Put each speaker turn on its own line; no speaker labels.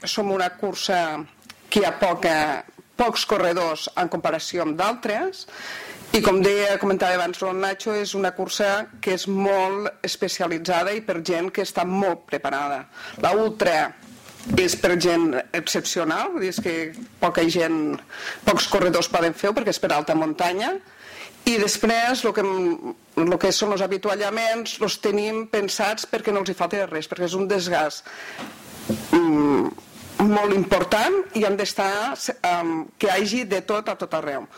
som una cursa que hi ha pocs corredors en comparació amb d'altres, i com comentava abans el Nacho, és una cursa que és molt especialitzada i per gent que està molt preparada. La ultra és per gent excepcional, és que pocs corredors poden fer-ho perquè és per alta muntanya, i després el que són els avituallaments els tenim pensats perquè no els hi falti res, perquè és un desgast molt important i han d'estar que hi hagi de tot a tot arreu.